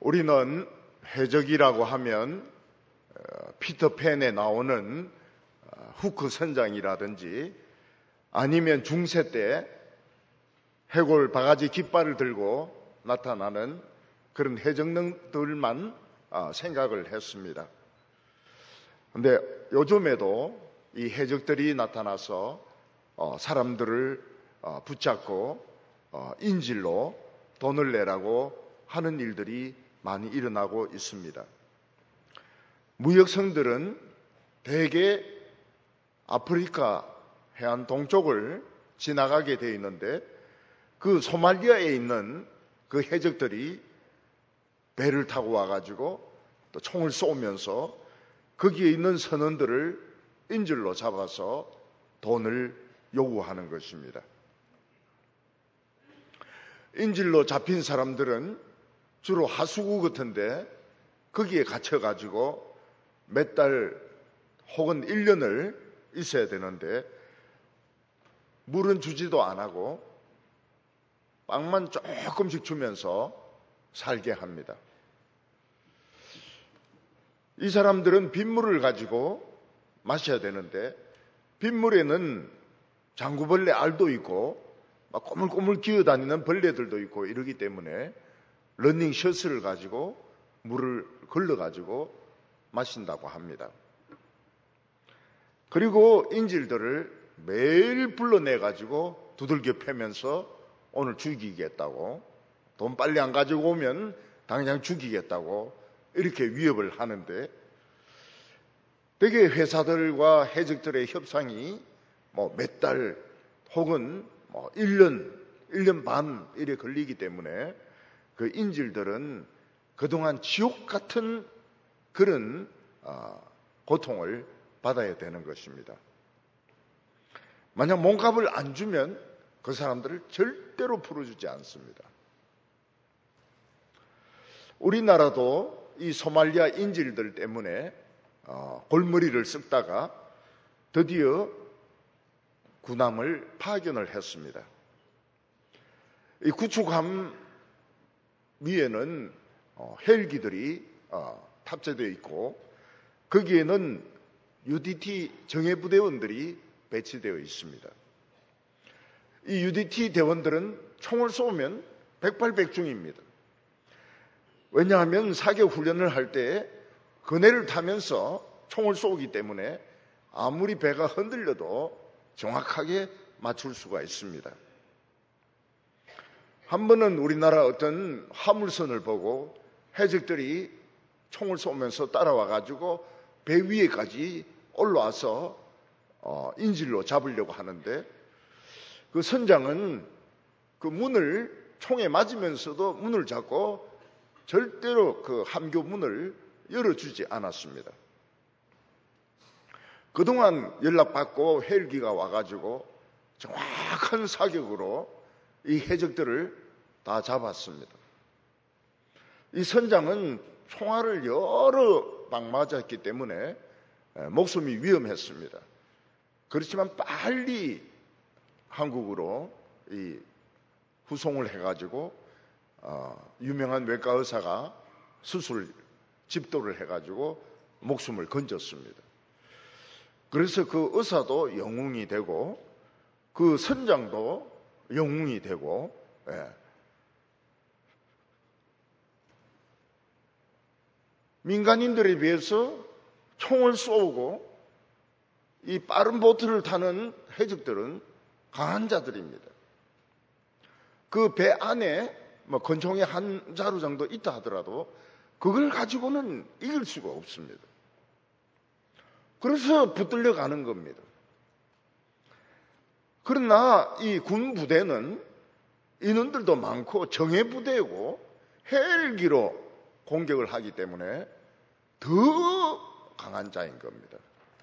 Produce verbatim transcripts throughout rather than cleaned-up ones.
우리는 해적이라고 하면 피터팬에 나오는 후크 선장이라든지 아니면 중세 때 해골 바가지 깃발을 들고 나타나는 그런 해적들만 생각을 했습니다. 그런데 요즘에도 이 해적들이 나타나서 사람들을 붙잡고 인질로 돈을 내라고 하는 일들이 많이 일어나고 있습니다. 무역성들은 대개 아프리카 해안 동쪽을 지나가게 되어 있는데 그 소말리아에 있는 그 해적들이 배를 타고 와가지고 또 총을 쏘면서 거기에 있는 선원들을 인질로 잡아서 돈을 요구하는 것입니다. 인질로 잡힌 사람들은 주로 하수구 같은데 거기에 갇혀가지고 몇 달 혹은 일 년을 있어야 되는데 물은 주지도 안 하고 빵만 조금씩 주면서 살게 합니다. 이 사람들은 빗물을 가지고 마셔야 되는데 빗물에는 장구벌레 알도 있고 막 꼬물꼬물 기어다니는 벌레들도 있고 이러기 때문에 러닝 셔츠를 가지고 물을 걸러가지고 마신다고 합니다. 그리고 인질들을 매일 불러내가지고 두들겨 패면서 오늘 죽이겠다고, 돈 빨리 안 가지고 오면 당장 죽이겠다고 이렇게 위협을 하는데 되게 회사들과 해적들의 협상이 뭐 몇 달 혹은 뭐 일 년, 일 년 반 이래 걸리기 때문에 그 인질들은 그동안 지옥 같은 그런 고통을 받아야 되는 것입니다. 만약 몸값을 안 주면 그 사람들을 절대로 풀어주지 않습니다. 우리나라도 이 소말리아 인질들 때문에 골머리를 썩다가 드디어 군함을 파견을 했습니다. 이 구축함 위에는 헬기들이 탑재되어 있고 거기에는 유디티 정예부대원들이 배치되어 있습니다. 이 유디티 대원들은 총을 쏘면 백발백중입니다. 왜냐하면 사격 훈련을 할 때 그네를 타면서 총을 쏘기 때문에 아무리 배가 흔들려도 정확하게 맞출 수가 있습니다. 한 번은 우리나라 어떤 화물선을 보고 해적들이 총을 쏘면서 따라와 가지고 배 위에까지 올라와서 인질로 잡으려고 하는데 그 선장은 그 문을 총에 맞으면서도 문을 잡고 절대로 그 함교 문을 열어주지 않았습니다. 그동안 연락받고 헬기가 와가지고 정확한 사격으로 이 해적들을 다 잡았습니다. 이 선장은 총알을 여러 방 맞았기 때문에 목숨이 위험했습니다. 그렇지만 빨리 한국으로 이 후송을 해가지고 어, 유명한 외과 의사가 수술 집도를 해가지고 목숨을 건졌습니다. 그래서 그 의사도 영웅이 되고 그 선장도 영웅이 되고 예. 민간인들에 비해서 총을 쏘고 이 빠른 보트를 타는 해적들은 강한 자들입니다. 그 배 안에 뭐 권총이 한 자루 정도 있다 하더라도 그걸 가지고는 이길 수가 없습니다. 그래서 붙들려 가는 겁니다. 그러나 이 군 부대는 인원들도 많고 정예 부대고 헬기로 공격을 하기 때문에 더 강한 자인 겁니다.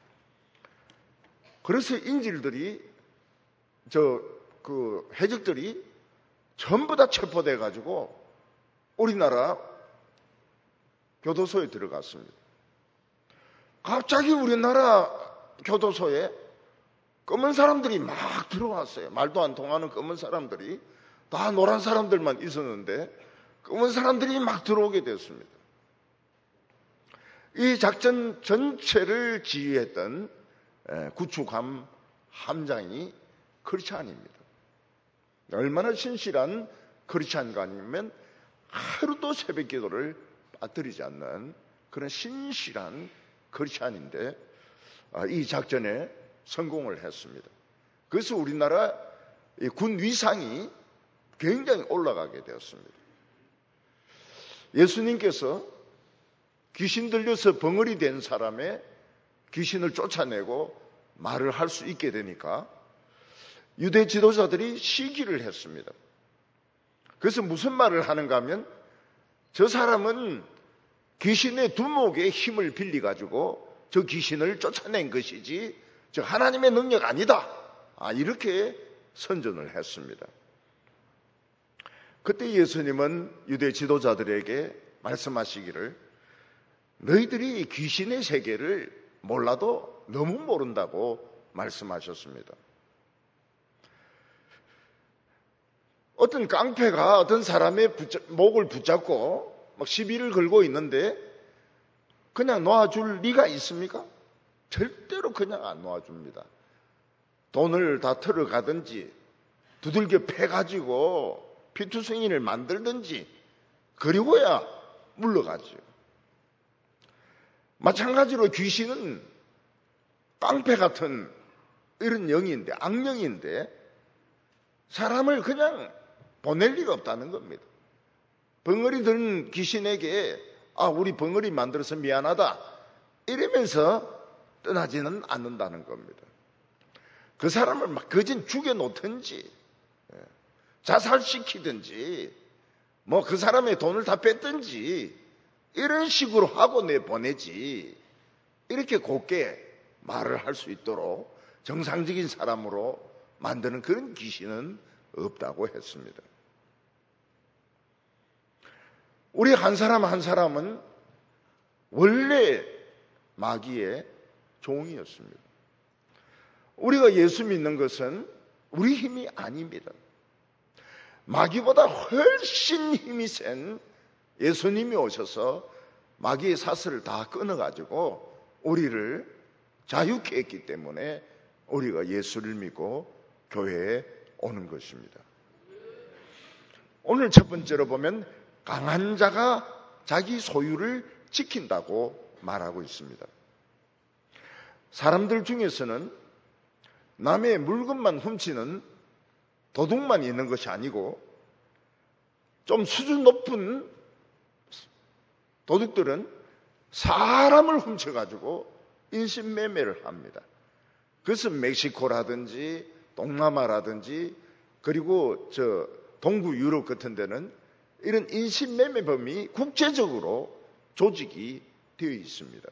그래서 인질들이 저 그 해적들이 전부 다 체포돼 가지고 우리나라 교도소에 들어갔습니다. 갑자기 우리나라 교도소에 검은 사람들이 막 들어왔어요. 말도 안 통하는 검은 사람들이 다 노란 사람들만 있었는데 검은 사람들이 막 들어오게 되었습니다. 이 작전 전체를 지휘했던 구축함 함장이 크리스찬입니다. 얼마나 신실한 크리스찬가 아니면 하루도 새벽 기도를 빠뜨리지 않는 그런 신실한 크리스찬인데 이 작전에 성공을 했습니다. 그래서 우리나라 군 위상이 굉장히 올라가게 되었습니다. 예수님께서 귀신 들려서 벙어리 된 사람의 귀신을 쫓아내고 말을 할 수 있게 되니까 유대 지도자들이 시기를 했습니다. 그래서 무슨 말을 하는가 하면 저 사람은 귀신의 두목의 힘을 빌려가지고 저 귀신을 쫓아낸 것이지 저 하나님의 능력 아니다. 아, 이렇게 선전을 했습니다. 그때 예수님은 유대 지도자들에게 말씀하시기를 너희들이 귀신의 세계를 몰라도 너무 모른다고 말씀하셨습니다. 어떤 깡패가 어떤 사람의 붙잡, 목을 붙잡고 막 시비를 걸고 있는데 그냥 놓아줄 리가 있습니까? 절대로 그냥 안 놓아줍니다. 돈을 다 털어가든지 두들겨 패가지고 피투성이를 만들든지 그리고야 물러가죠. 마찬가지로 귀신은 깡패 같은 이런 영인데 악령인데 사람을 그냥 보낼 리가 없다는 겁니다. 벙어리 든 귀신에게 아 우리 벙어리 만들어서 미안하다 이러면서 떠나지는 않는다는 겁니다. 그 사람을 막 거진 죽여놓든지 자살시키든지 뭐 그 사람의 돈을 다 뺐든지 이런 식으로 하고 내보내지 이렇게 곱게 말을 할 수 있도록 정상적인 사람으로 만드는 그런 귀신은 없다고 했습니다. 우리 한 사람 한 사람은 원래 마귀의 종이었습니다. 우리가 예수 믿는 것은 우리 힘이 아닙니다. 마귀보다 훨씬 힘이 센 예수님이 오셔서 마귀의 사슬을 다 끊어가지고 우리를 자유케 했기 때문에 우리가 예수를 믿고 교회에 오는 것입니다. 오늘 첫 번째로 보면 강한 자가 자기 소유를 지킨다고 말하고 있습니다. 사람들 중에서는 남의 물건만 훔치는 도둑만 있는 것이 아니고 좀 수준 높은 도둑들은 사람을 훔쳐가지고 인신매매를 합니다. 그래서 멕시코라든지 동남아라든지 그리고 저 동구 유럽 같은 데는 이런 인신매매범이 국제적으로 조직이 되어 있습니다.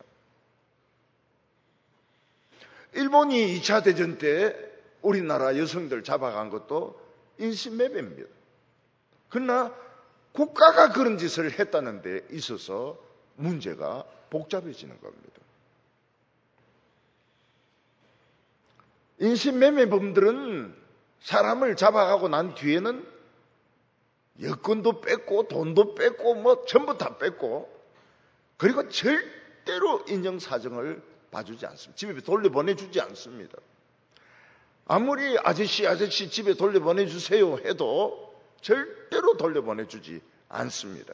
일본이 이 차 대전 때 우리나라 여성들 잡아간 것도 인신매매입니다. 그러나 국가가 그런 짓을 했다는 데 있어서 문제가 복잡해지는 겁니다. 인신매매범들은 사람을 잡아가고 난 뒤에는 여권도 뺏고 돈도 뺏고 뭐 전부 다 뺏고 그리고 절대로 인정사정을 봐주지 않습니다. 집에 돌려보내주지 않습니다. 아무리 아저씨 아저씨 집에 돌려보내주세요 해도 절대로 돌려보내주지 않습니다.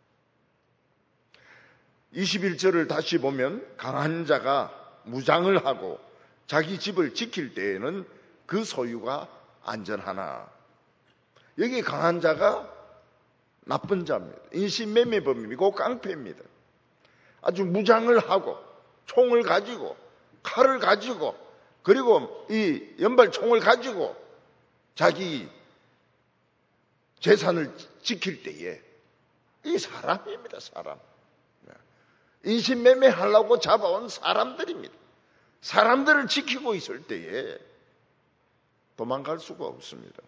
이십일 절을 다시 보면 강한 자가 무장을 하고 자기 집을 지킬 때에는 그 소유가 안전하나. 여기 강한 자가 나쁜 자입니다. 인신매매범이고 깡패입니다. 아주 무장을 하고 총을 가지고 칼을 가지고 그리고 이 연발총을 가지고 자기 재산을 지킬 때에 이 사람입니다. 사람. 인신매매 하려고 잡아온 사람들입니다. 사람들을 지키고 있을 때에 도망갈 수가 없습니다.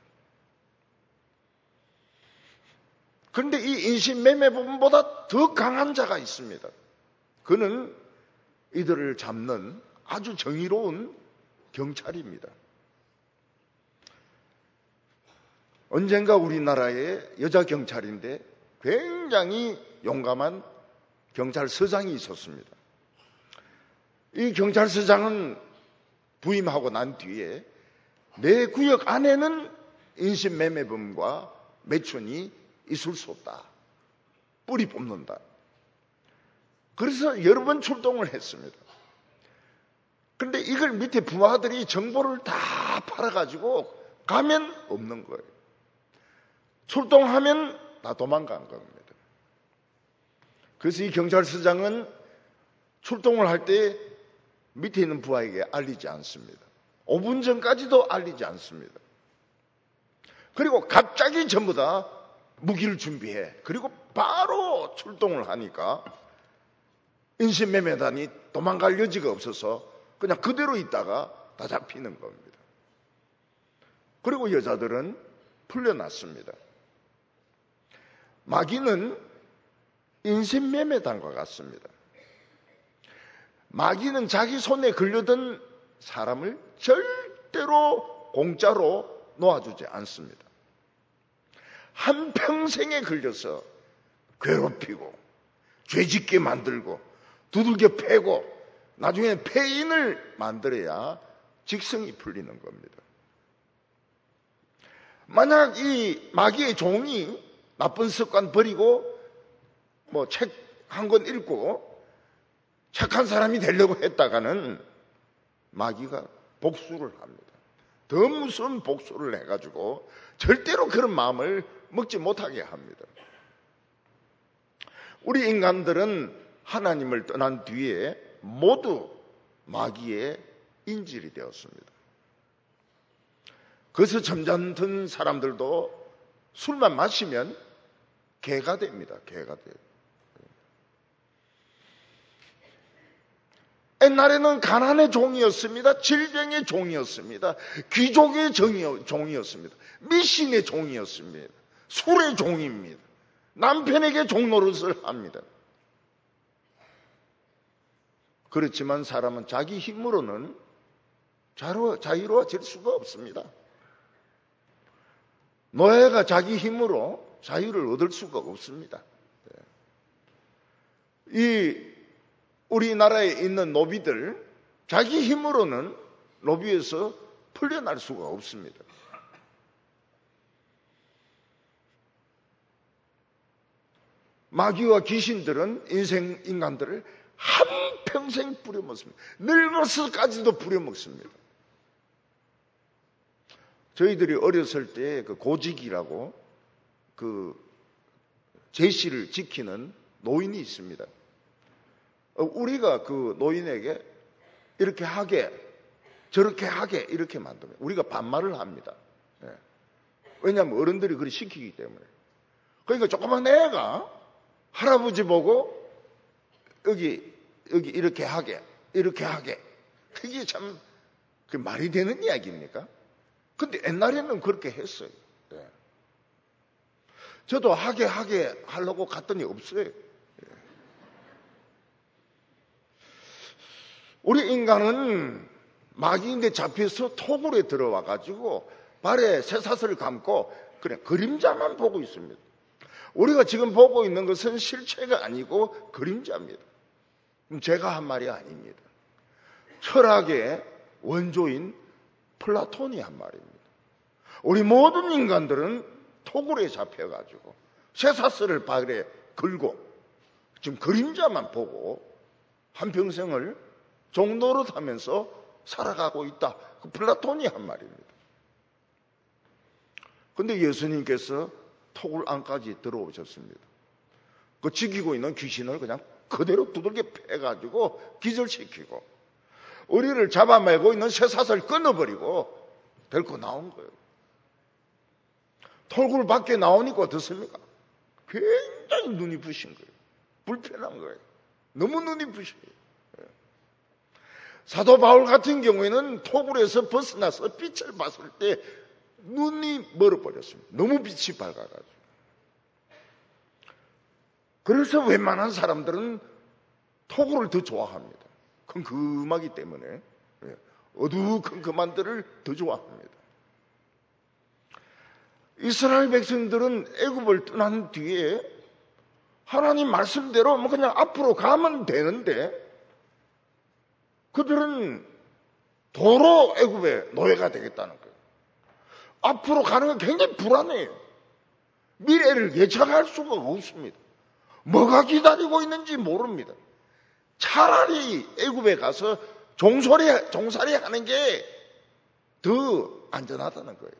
그런데 이 인신매매범보다 더 강한 자가 있습니다. 그는 이들을 잡는 아주 정의로운 경찰입니다. 언젠가 우리나라에 여자 경찰인데 굉장히 용감한 경찰서장이 있었습니다. 이 경찰서장은 부임하고 난 뒤에 내 구역 안에는 인신매매범과 매춘이 있을 수 없다. 뿌리 뽑는다. 그래서 여러 번 출동을 했습니다. 그런데 이걸 밑에 부하들이 정보를 다 팔아가지고 가면 없는 거예요. 출동하면 다 도망간 겁니다. 그래서 이 경찰서장은 출동을 할 때 밑에 있는 부하에게 알리지 않습니다. 오 분 전까지도 알리지 않습니다. 그리고 갑자기 전부 다 무기를 준비해. 그리고 바로 출동을 하니까 인신매매단이 도망갈 여지가 없어서 그냥 그대로 있다가 다 잡히는 겁니다. 그리고 여자들은 풀려났습니다. 마귀는 인신매매단과 같습니다. 마귀는 자기 손에 걸려든 사람을 절대로 공짜로 놓아주지 않습니다. 한평생에 걸려서 괴롭히고 죄짓게 만들고 두들겨 패고 나중에는 폐인을 만들어야 직성이 풀리는 겁니다. 만약 이 마귀의 종이 나쁜 습관 버리고 뭐 책 한 권 읽고 착한 사람이 되려고 했다가는 마귀가 복수를 합니다. 더 무서운 복수를 해가지고 절대로 그런 마음을 먹지 못하게 합니다. 우리 인간들은 하나님을 떠난 뒤에 모두 마귀의 인질이 되었습니다. 그래서 점잖던 사람들도 술만 마시면 개가 됩니다. 개가 돼요. 옛날에는 가난의 종이었습니다. 질병의 종이었습니다. 귀족의 종이었습니다. 미신의 종이었습니다. 술의 종입니다. 남편에게 종노릇을 합니다. 그렇지만 사람은 자기 힘으로는 자유로워질 수가 없습니다. 노예가 자기 힘으로 자유를 얻을 수가 없습니다. 이 우리나라에 있는 노비들 자기 힘으로는 노비에서 풀려날 수가 없습니다. 마귀와 귀신들은 인생 인간들을 한평생 부려먹습니다. 늙어서까지도 부려먹습니다. 저희들이 어렸을 때 그 고직이라고 그 제시를 지키는 노인이 있습니다. 우리가 그 노인에게 이렇게 하게 저렇게 하게 이렇게 만들면 우리가 반말을 합니다. 왜냐하면 어른들이 그리 시키기 때문에. 그러니까 조그만 애가 할아버지 보고 여기 여기 이렇게 하게 이렇게 하게 그게 참 그 말이 되는 이야기입니까? 근데 옛날에는 그렇게 했어요. 네. 저도 하게 하게 하려고 갔더니 없어요. 네. 우리 인간은 마귀인데 잡혀서 토굴에 들어와 가지고 발에 쇠사슬을 감고 그냥 그림자만 보고 있습니다. 우리가 지금 보고 있는 것은 실체가 아니고 그림자입니다. 제가 한 말이 아닙니다. 철학의 원조인 플라톤이 한 말입니다. 우리 모든 인간들은 토굴에 잡혀가지고 쇠사슬을 발에 걸고 지금 그림자만 보고 한평생을 종노릇하면서 살아가고 있다. 그 플라톤이 한 말입니다. 그런데 예수님께서 토굴 안까지 들어오셨습니다. 그 지키고 있는 귀신을 그냥 그대로 두들겨 패가지고 기절시키고 우리를 잡아매고 있는 쇠사슬 끊어버리고 데리고 나온 거예요. 토굴 밖에 나오니까 어떻습니까? 굉장히 눈이 부신 거예요. 불편한 거예요. 너무 눈이 부셔요. 사도 바울 같은 경우에는 토굴에서 벗어나서 빛을 봤을 때 눈이 멀어버렸습니다. 너무 빛이 밝아가지고. 그래서 웬만한 사람들은 토굴을 더 좋아합니다. 컴컴하기 때문에 어두컴컴한데를 더 좋아합니다. 이스라엘 백성들은 애굽을 떠난 뒤에 하나님 말씀대로 뭐 그냥 앞으로 가면 되는데 그들은 도로 애굽의 노예가 되겠다는 거예요. 앞으로 가는 건 굉장히 불안해요. 미래를 예측할 수가 없습니다. 뭐가 기다리고 있는지 모릅니다. 차라리 애굽에 가서 종소리, 종살이 하는 게 더 안전하다는 거예요.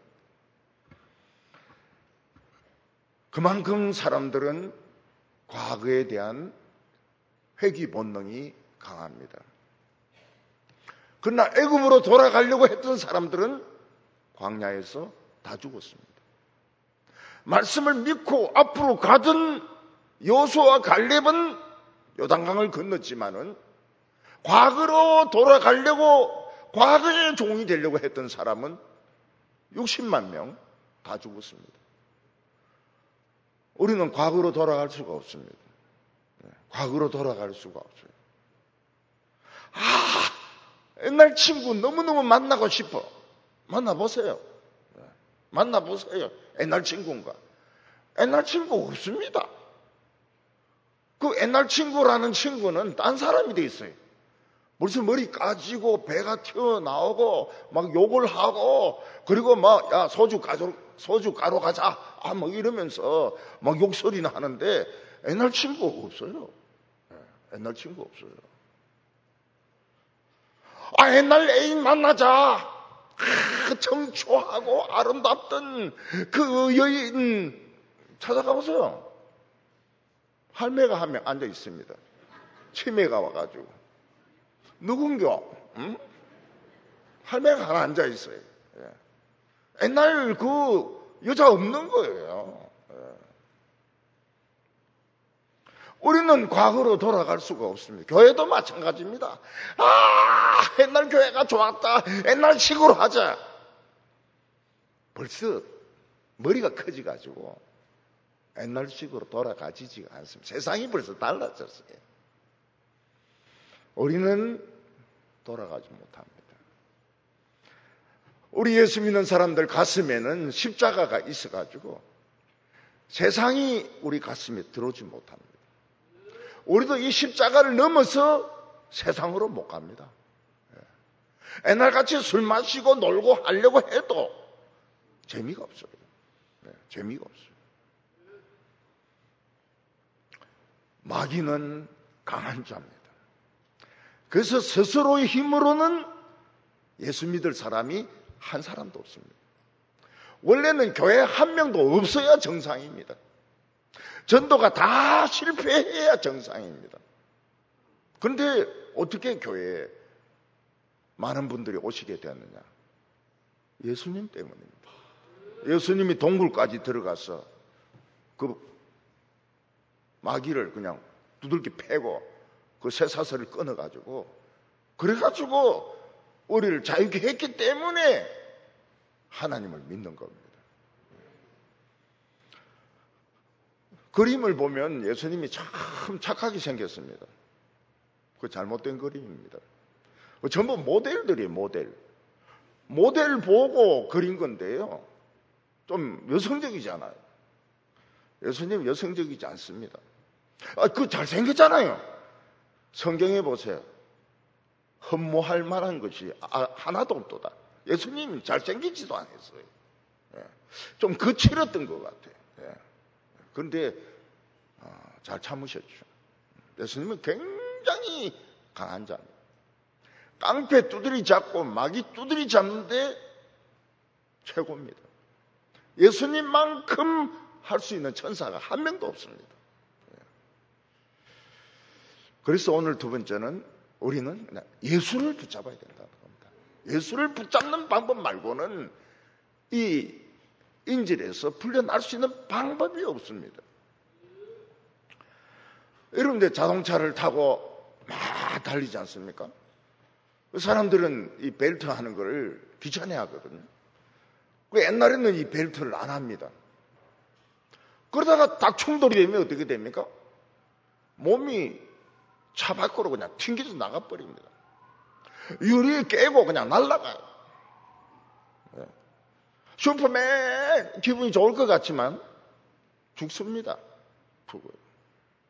그만큼 사람들은 과거에 대한 회귀 본능이 강합니다. 그러나 애굽으로 돌아가려고 했던 사람들은 광야에서 다 죽었습니다. 말씀을 믿고 앞으로 가던 여호수아와 갈렙은 요단강을 건넜지만은 과거로 돌아가려고 과거의 종이 되려고 했던 사람은 육십만 명 다 죽었습니다. 우리는 과거로 돌아갈 수가 없습니다. 과거로 돌아갈 수가 없어요. 아, 옛날 친구 너무너무 만나고 싶어. 만나보세요. 만나보세요. 옛날 친구인가? 옛날 친구 없습니다. 그 옛날 친구라는 친구는 딴 사람이 돼 있어요. 벌써 머리 까지고 배가 튀어나오고 막 욕을 하고 그리고 막 야 소주 가져 소주 가로 가자 아 뭐 이러면서 막 욕설이나 하는데 옛날 친구 없어요. 옛날 친구 없어요. 아 옛날 애인 만나자. 아, 청초하고 아름답던 그 여인 찾아가 보세요. 할매가 한 명 앉아 있습니다. 치매가 와가지고. 누군겨? 응? 할매가 하나 앉아 있어요. 예. 옛날 그 여자 없는 거예요. 예. 우리는 과거로 돌아갈 수가 없습니다. 교회도 마찬가지입니다. 아, 옛날 교회가 좋았다. 옛날식으로 하자. 벌써 머리가 커지가지고 옛날식으로 돌아가지지가 않습니다. 세상이 벌써 달라졌어요. 우리는 돌아가지 못합니다. 우리 예수 믿는 사람들 가슴에는 십자가가 있어가지고 세상이 우리 가슴에 들어오지 못합니다. 우리도 이 십자가를 넘어서 세상으로 못 갑니다. 옛날같이 술 마시고 놀고 하려고 해도 재미가 없어요. 재미가 없어요. 마귀는 강한 자입니다. 그래서 스스로의 힘으로는 예수 믿을 사람이 한 사람도 없습니다. 원래는 교회 한 명도 없어야 정상입니다. 전도가 다 실패해야 정상입니다. 그런데 어떻게 교회에 많은 분들이 오시게 되었느냐? 예수님 때문입니다. 예수님이 동굴까지 들어가서 그 마귀를 그냥 두들겨 패고 그 쇠사슬을 끊어가지고 그래가지고 우리를 자유케 했기 때문에 하나님을 믿는 겁니다. 그림을 보면 예수님이 참 착하게 생겼습니다. 그 잘못된 그림입니다. 전부 모델들이에요. 모델. 모델 보고 그린 건데요. 좀 여성적이잖아요. 예수님 여성적이지 않습니다. 아, 그 잘생겼잖아요. 성경에 보세요. 흠모할 만한 것이 하나도 없도다. 예수님이 잘생기지도 않았어요. 좀 거칠었던 것 같아요. 그런데 잘 참으셨죠. 예수님은 굉장히 강한 자입니다. 깡패 두드리 잡고 마귀 두드리 잡는데 최고입니다. 예수님만큼 할 수 있는 천사가 한 명도 없습니다. 그래서 오늘 두 번째는 우리는 그냥 예수를 붙잡아야 된다는 겁니다. 예수를 붙잡는 방법 말고는 이 인질에서 풀려날 수 있는 방법이 없습니다. 여러분들 자동차를 타고 막 달리지 않습니까? 그 사람들은 이 벨트 하는 걸 귀찮아 하거든요. 그 옛날에는 이 벨트를 안 합니다. 그러다가 딱 충돌이 되면 어떻게 됩니까? 몸이 차 밖으로 그냥 튕겨서 나가버립니다. 유리 깨고 그냥 날아가요. 네. 슈퍼맨 기분이 좋을 것 같지만 죽습니다. 죽어요.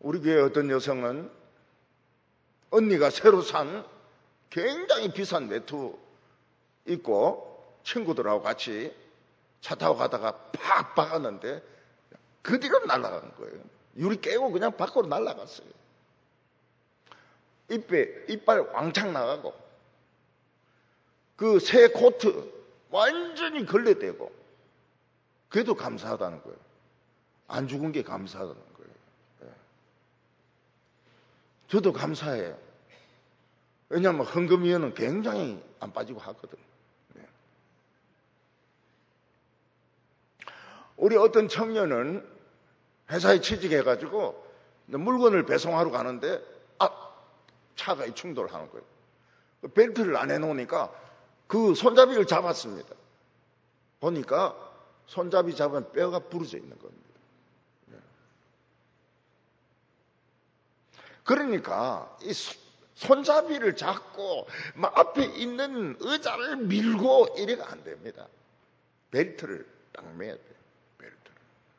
우리 교회 어떤 여성은 언니가 새로 산 굉장히 비싼 외투 입고 친구들하고 같이 차 타고 가다가 팍 박았는데 그 뒤로 날아간 거예요. 유리 깨고 그냥 밖으로 날아갔어요. 입에, 이빨 왕창 나가고 그 새 코트 완전히 걸레대고 그래도 감사하다는 거예요. 안 죽은 게 감사하다는 거예요. 예. 저도 감사해요. 왜냐하면 헌금위원은 굉장히 안 빠지고 하거든요. 예. 우리 어떤 청년은 회사에 취직해가지고 물건을 배송하러 가는데 아 차가 충돌하는 거예요. 벨트를 안 해놓으니까 그 손잡이를 잡았습니다. 보니까 손잡이 잡으면 뼈가 부러져 있는 겁니다. 그러니까 이 손잡이를 잡고 막 앞에 있는 의자를 밀고 이래가 안 됩니다. 벨트를 딱 매야 돼요. 벨트를.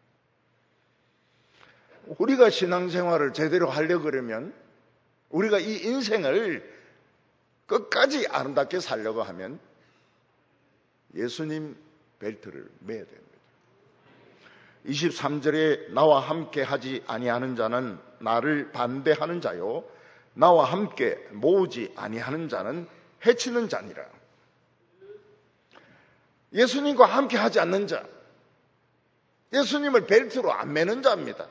우리가 신앙생활을 제대로 하려고 그러면 우리가 이 인생을 끝까지 아름답게 살려고 하면 예수님 벨트를 매야 됩니다. 이십삼 절에 나와 함께 하지 아니하는 자는 나를 반대하는 자요 나와 함께 모으지 아니하는 자는 해치는 자니라. 예수님과 함께 하지 않는 자, 예수님을 벨트로 안 매는 자입니다.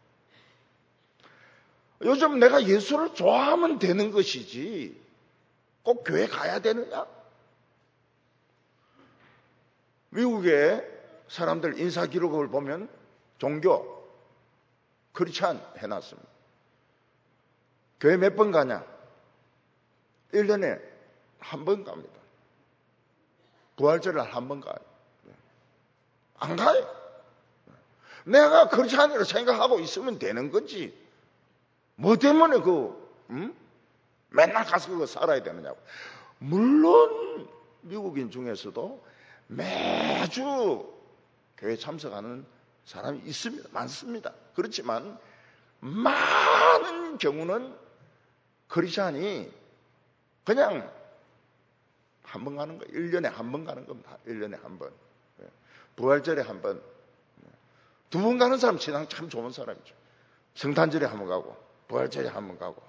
요즘 내가 예수를 좋아하면 되는 것이지 꼭 교회 가야 되느냐? 미국의 사람들 인사 기록을 보면 종교 크리스찬 해놨습니다. 교회 몇 번 가냐? 일 년에 한 번 갑니다. 부활절을 한 번 가요. 안 가요. 내가 크리스찬이라고 생각하고 있으면 되는 거지. 뭐 때문에 그 음? 맨날 가서 그거 살아야 되느냐고. 물론 미국인 중에서도 매주 교회 참석하는 사람이 있습니다. 많습니다. 그렇지만 많은 경우는 크리스찬이 그냥 한 번 가는 거예요. 일 년에 한 번 가는 겁니다. 일 년에 한 번. 부활절에 한 번. 두 번 가는 사람 신앙 참 좋은 사람이죠. 성탄절에 한 번 가고 부활절에 한 번 가고.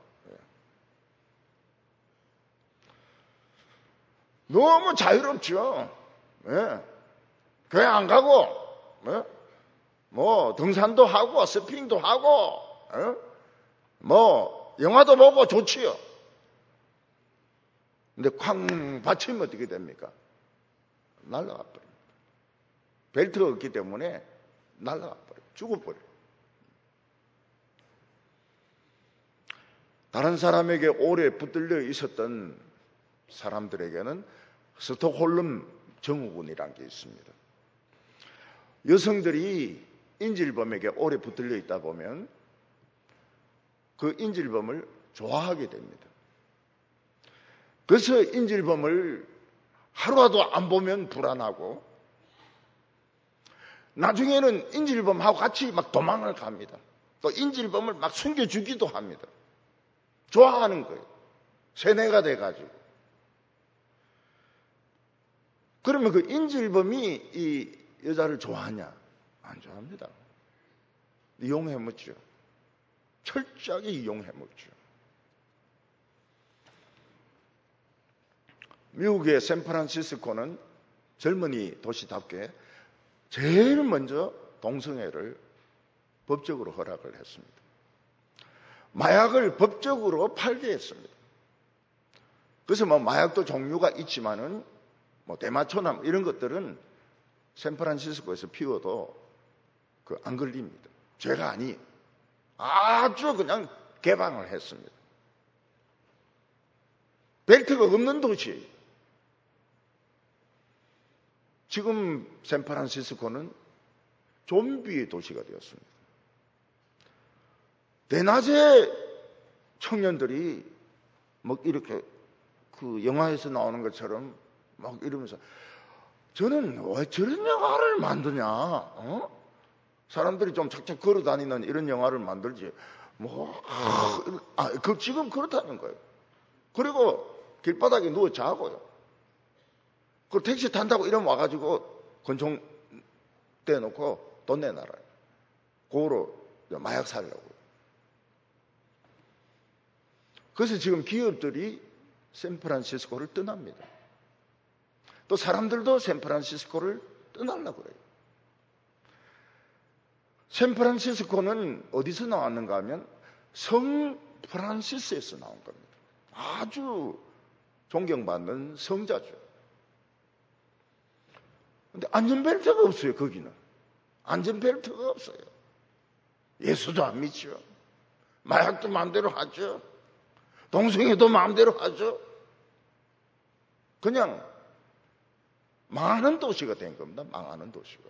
너무 자유롭죠. 예. 교회 안 가고, 예? 뭐 등산도 하고 스피닝도 하고, 예? 뭐 영화도 보고 좋지요. 근데 쾅 받치면 어떻게 됩니까? 날아가 버립니다. 벨트가 없기 때문에 날아가 버려요. 죽어버려요. 다른 사람에게 오래 붙들려 있었던 사람들에게는 스톡홀름 증후군이라는 게 있습니다. 여성들이 인질범에게 오래 붙들려 있다 보면 그 인질범을 좋아하게 됩니다. 그래서 인질범을 하루라도 안 보면 불안하고 나중에는 인질범하고 같이 막 도망을 갑니다. 또 인질범을 막 숨겨주기도 합니다. 좋아하는 거예요. 세뇌가 돼가지고. 그러면 그 인질범이 이 여자를 좋아하냐? 안 좋아합니다. 이용해 먹죠. 철저하게 이용해 먹죠. 미국의 샌프란시스코는 젊은이 도시답게 제일 먼저 동성애를 법적으로 허락을 했습니다. 마약을 법적으로 팔게 했습니다. 그래서 뭐 마약도 종류가 있지만은 뭐 대마초나 이런 것들은 샌프란시스코에서 피워도 그 안 걸립니다. 죄가 아니 아주 그냥 개방을 했습니다. 벨트가 없는 도시. 지금 샌프란시스코는 좀비의 도시가 되었습니다. 대낮에 청년들이 막 이렇게 그 영화에서 나오는 것처럼 막 이러면서 저는 왜 저런 영화를 만드냐? 어? 사람들이 좀 착착 걸어 다니는 이런 영화를 만들지. 뭐, 아, 그 지금 그렇다는 거예요. 그리고 길바닥에 누워 자고요. 그 택시 탄다고 이러면 와가지고 권총 떼놓고 돈 내놔라요. 그거로 마약 살려고. 그래서 지금 기업들이 샌프란시스코를 떠납니다. 또 사람들도 샌프란시스코를 떠나려고 그래요. 샌프란시스코는 어디서 나왔는가 하면 성 프란시스에서 나온 겁니다. 아주 존경받는 성자죠. 근데 안전벨트가 없어요, 거기는. 안전벨트가 없어요. 예수도 안 믿죠. 마약도 마음대로 하죠. 동성애도 마음대로 하죠. 그냥 망하는 도시가 된 겁니다. 망하는 도시가.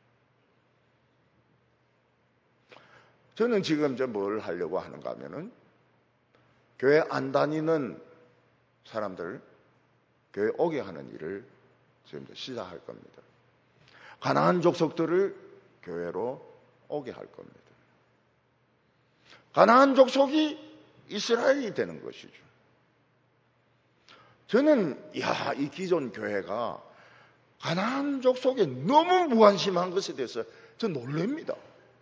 저는 지금 이제 뭘 하려고 하는가 하면은 교회 안 다니는 사람들 교회 오게 하는 일을 지금 시작할 겁니다. 가나안 족속들을 교회로 오게 할 겁니다. 가나안 족속이 이스라엘이 되는 것이죠. 저는 야, 이 기존 교회가 가나안 족속에 너무 무관심한 것에 대해서 저 놀랍니다.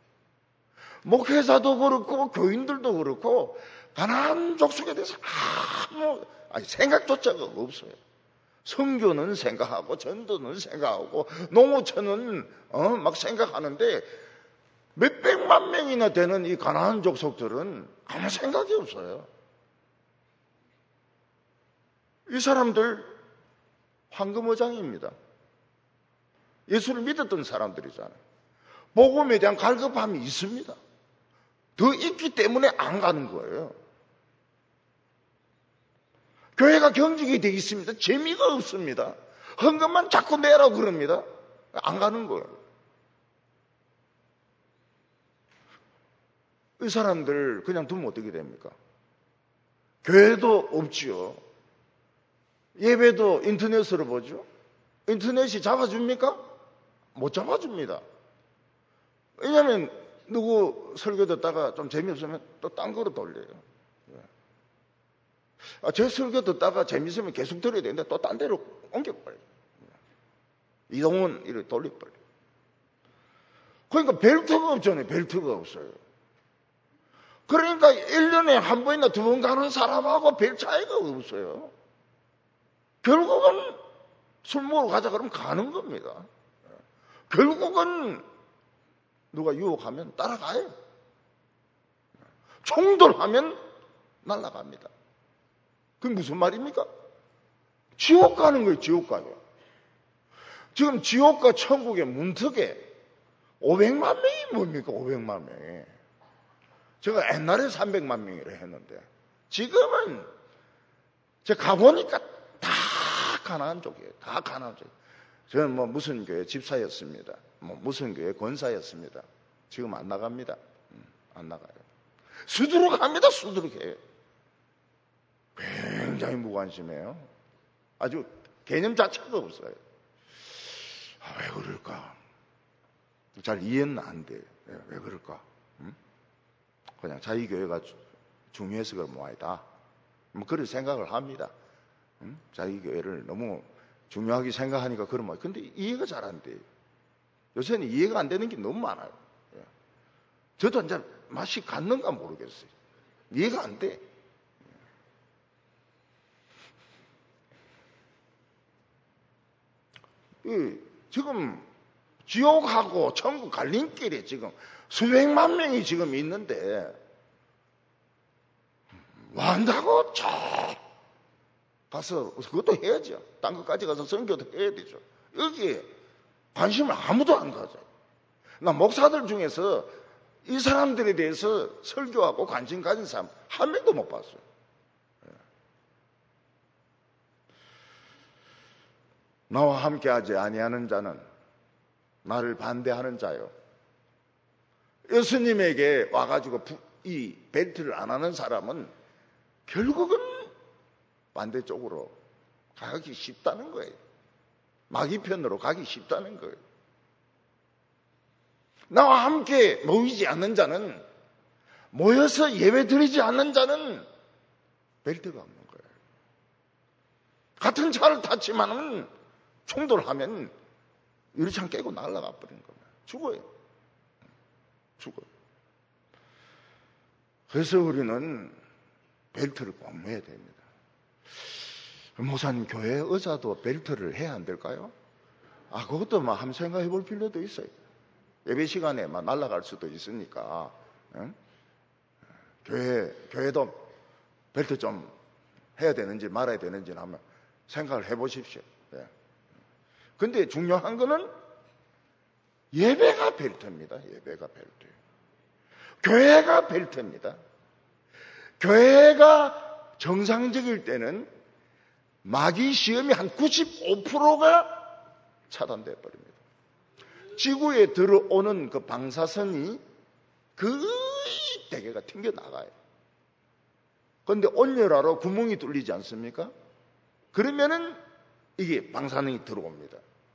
목회자도 그렇고 교인들도 그렇고 가나안 족속에 대해서 아무 아니, 생각조차가 없어요. 선교는 생각하고 전도는 생각하고 농어촌은 어, 막 생각하는데 몇백만 명이나 되는 이 가나안 족속들은 아무 생각이 없어요. 이 사람들 황금어장입니다. 예수를 믿었던 사람들이잖아요. 복음에 대한 갈급함이 있습니다. 더 있기 때문에 안 가는 거예요. 교회가 경직이 되어 있습니다. 재미가 없습니다. 헌금만 자꾸 내라고 그럽니다. 안 가는 거예요. 이 사람들 그냥 두면 어떻게 됩니까? 교회도 없지요. 예배도 인터넷으로 보죠. 인터넷이 잡아줍니까? 못 잡아줍니다. 왜냐하면 누구 설교 듣다가 좀 재미없으면 또 딴 거로 돌려요. 아, 제 설교 듣다가 재미있으면 계속 들어야 되는데 또 딴 데로 옮겨버려요. 이동은 이렇게 돌려버려요. 그러니까 벨트가 없잖아요. 벨트가 없어요. 그러니까 일 년에 한 번이나 두 번 가는 사람하고 별 차이가 없어요. 결국은 술 먹으러 가자 그러면 가는 겁니다. 결국은 누가 유혹하면 따라가요. 충돌하면 날아갑니다. 그게 무슨 말입니까? 지옥 가는 거예요. 지옥 가요. 지금 지옥과 천국의 문턱에 오백만 명이 뭡니까? 오백만 명이. 제가 옛날에 삼백만 명이라 했는데 지금은 제가 가보니까 다 가나안 쪽이에요. 다 가나안 쪽. 저는 뭐 무슨 교회 집사였습니다. 뭐 무슨 교회 권사였습니다. 지금 안 나갑니다. 안 나가요. 수두룩합니다. 수두룩해요. 굉장히 무관심해요. 아주 개념 자체가 없어요. 아, 왜 그럴까? 잘 이해는 안 돼. 왜, 왜 그럴까? 응? 그냥 자기 교회가 중요해서 그런 모양이다. 뭐 그런 생각을 합니다. 응? 자기 교회를 너무 중요하게 생각하니까 그런 모양. 근데 이해가 잘 안 돼요. 요새는 이해가 안 되는 게 너무 많아요. 저도 이제 맛이 갔는가 모르겠어요. 이해가 안 돼. 지금 지옥하고 천국 갈림길에 지금 수백만 명이 지금 있는데 뭐 한다고? 저 가서 그것도 해야죠. 딴 것까지 가서 선교도 해야 되죠. 여기에 관심을 아무도 안 가져요. 나 목사들 중에서 이 사람들에 대해서 설교하고 관심 가진 사람 한 명도 못 봤어요. 나와 함께하지 아니하는 자는 나를 반대하는 자요. 예수님에게 와가지고 이 벨트를 안 하는 사람은 결국은 반대쪽으로 가기 쉽다는 거예요. 마귀 편으로 가기 쉽다는 거예요. 나와 함께 모이지 않는 자는 모여서 예배 드리지 않는 자는 벨트가 없는 거예요. 같은 차를 탔지만은 충돌하면 유리창 깨고 날아가 버리는 겁니다. 죽어요. 죽어요. 그래서 우리는 벨트를 꼭 매야 됩니다. 목사님, 교회 의사도 벨트를 해야 안 될까요? 아, 그것도 막 한번 생각해 볼 필요도 있어요. 예배 시간에 막 날아갈 수도 있으니까. 응? 교회, 교회도 벨트 좀 해야 되는지 말아야 되는지 한번 생각을 해 보십시오. 예. 근데 중요한 거는 예배가 벨트입니다. 예배가 벨트예요. 교회가 벨트입니다. 교회가 정상적일 때는 마귀 시험이 한 구십오 퍼센트가 차단되어 버립니다. 지구에 들어오는 그 방사선이 거의 대개가 튕겨 나가요. 그런데 온열화로 구멍이 뚫리지 않습니까? 그러면은 이게 방사능이 들어옵니다.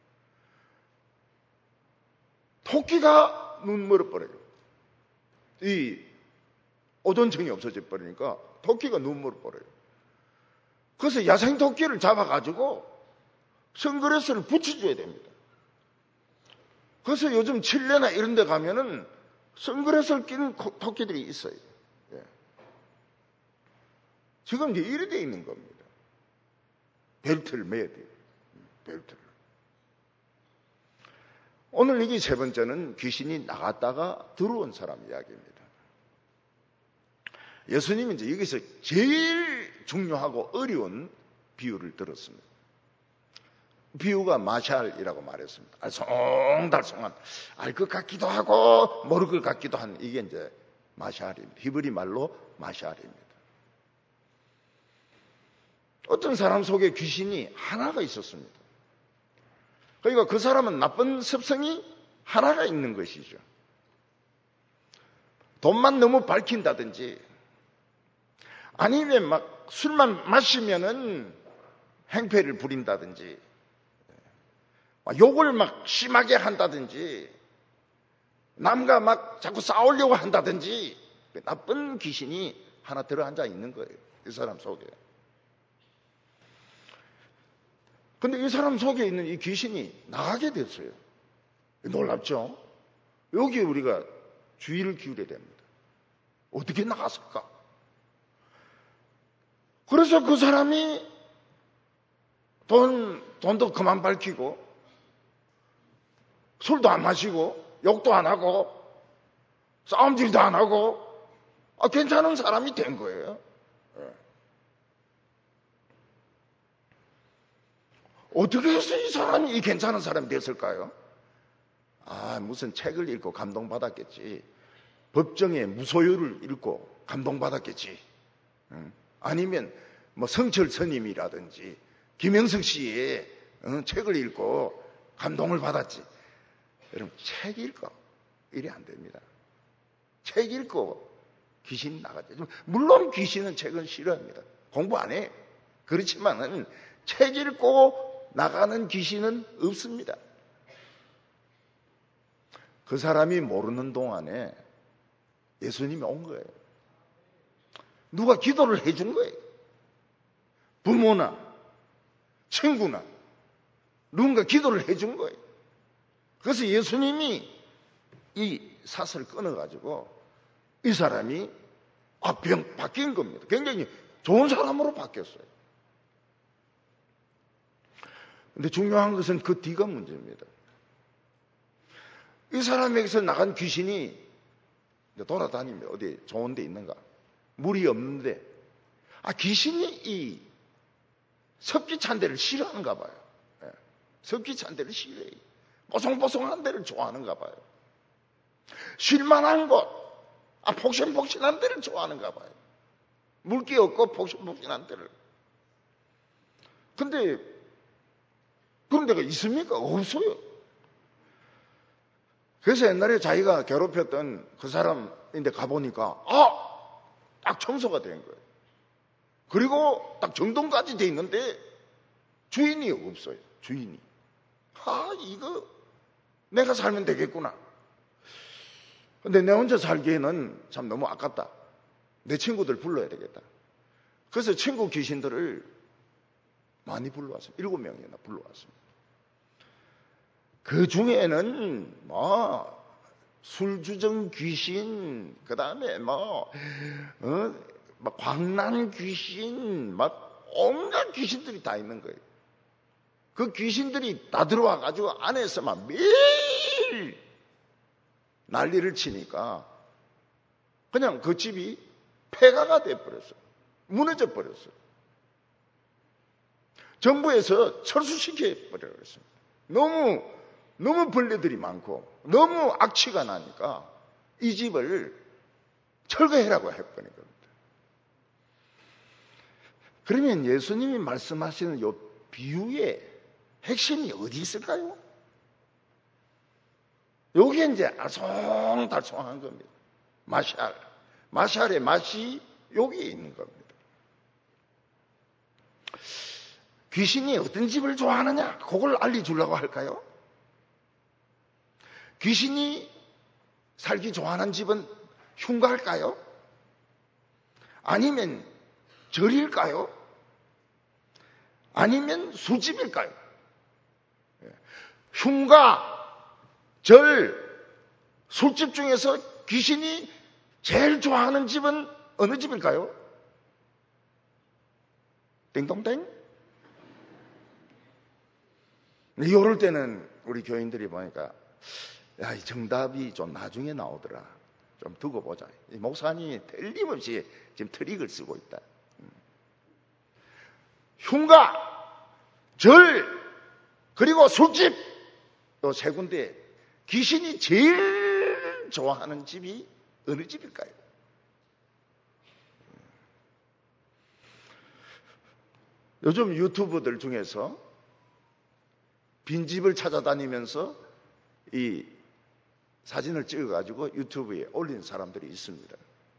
토끼가 눈 멀어버려요. 이 오존층이 없어져 버리니까 토끼가 눈 멀어버려요. 그래서 야생 토끼를 잡아가지고 선글라스를 붙여줘야 됩니다. 그래서 요즘 칠레나 이런 데 가면은 선글라스를 끼는 토끼들이 있어요. 예. 지금 이제 이래 돼 있는 겁니다. 벨트를 매야 돼요. 벨트를. 오늘 이게 세 번째는 귀신이 나갔다가 들어온 사람 이야기입니다. 예수님이 이제 여기서 제일 중요하고 어려운 비유를 들었습니다. 비유가 마샬이라고 말했습니다. 알쏭달쏭한, 알 것 같기도 하고 모를 것 같기도 한, 이게 이제 마샬입니다. 히브리 말로 마샬입니다. 어떤 사람 속에 귀신이 하나가 있었습니다. 그러니까 그 사람은 나쁜 습성이 하나가 있는 것이죠. 돈만 너무 밝힌다든지, 아니면 막 술만 마시면은 행패를 부린다든지, 욕을 막 심하게 한다든지, 남과 막 자꾸 싸우려고 한다든지, 나쁜 귀신이 하나 들어앉아 있는 거예요. 이 사람 속에. 근데 이 사람 속에 있는 이 귀신이 나가게 됐어요. 놀랍죠? 여기에 우리가 주의를 기울여야 됩니다. 어떻게 나갔을까? 그래서 그 사람이 돈, 돈도 그만 밝히고, 술도 안 마시고, 욕도 안 하고, 싸움질도 안 하고, 아, 괜찮은 사람이 된 거예요. 네. 어떻게 해서 이 사람이 이 괜찮은 사람이 됐을까요? 아, 무슨 책을 읽고 감동받았겠지. 법정의 무소유를 읽고 감동받았겠지. 응? 아니면 뭐 성철 스님이라든지 김영석 씨의 응? 책을 읽고 감동을 받았지. 여러분, 책 읽고 이래 안 됩니다. 책 읽고 귀신 나가죠. 물론 귀신은 책은 싫어합니다. 공부 안 해. 그렇지만은 책 읽고 나가는 귀신은 없습니다. 그 사람이 모르는 동안에 예수님이 온 거예요. 누가 기도를 해준 거예요. 부모나 친구나 누군가 기도를 해준 거예요. 그래서 예수님이 이 사슬을 끊어가지고 이 사람이 아, 병 바뀐 겁니다. 굉장히 좋은 사람으로 바뀌었어요. 근데 중요한 것은 그 뒤가 문제입니다. 이 사람에게서 나간 귀신이 돌아다니며 어디 좋은 데 있는가? 물이 없는데, 아, 귀신이 이 습기 찬 데를 싫어하는가 봐요. 예. 습기 찬 데를 싫어해요. 뽀송뽀송한 데를 좋아하는가 봐요. 쉴만한 곳, 아, 폭신폭신한 데를 좋아하는가 봐요. 물기 없고 폭신폭신한 데를. 근데 그런 데가 있습니까? 없어요. 그래서 옛날에 자기가 괴롭혔던 그 사람인데 가보니까 아! 딱 청소가 된 거예요. 그리고 딱 정돈까지 돼 있는데 주인이 없어요. 주인이. 아, 이거 내가 살면 되겠구나. 근데 내 혼자 살기에는 참 너무 아깝다. 내 친구들 불러야 되겠다. 그래서 친구 귀신들을 많이 불러왔습니다. 일곱 명이나 불러왔습니다. 그 중에는 뭐 술주정 귀신, 그 다음에 뭐, 어, 뭐 광란 귀신, 막 온갖 귀신들이 다 있는 거예요. 그 귀신들이 다 들어와 가지고 안에서 막 매일 난리를 치니까 그냥 그 집이 폐가가 돼버렸어요. 무너져 버렸어요. 정부에서 철수시켜버렸습니다. 너무 너무 벌레들이 많고 너무 악취가 나니까 이 집을 철거해라고 해버린 겁니다. 그러면 예수님이 말씀하시는 이 비유의 핵심이 어디 있을까요? 여기에 이제 알쏭달쏭한 겁니다. 마샬. 마샬의 맛이 여기에 있는 겁니다. 귀신이 어떤 집을 좋아하느냐? 그걸 알려주려고 할까요? 귀신이 살기 좋아하는 집은 흉가일까요? 아니면 절일까요? 아니면 술집일까요? 흉가, 절, 술집 중에서 귀신이 제일 좋아하는 집은 어느 집일까요? 띵동댕? 이럴 때는 우리 교인들이 보니까 야, 이 정답이 좀 나중에 나오더라. 좀 두고 보자. 이 목사님이 틀림없이 지금 트릭을 쓰고 있다. 흉가, 절, 그리고 술집, 또 세 군데 귀신이 제일 좋아하는 집이 어느 집일까요? 요즘 유튜브들 중에서 빈집을 찾아다니면서 이 사진을 찍어가지고 유튜브에 올린 사람들이 있습니다.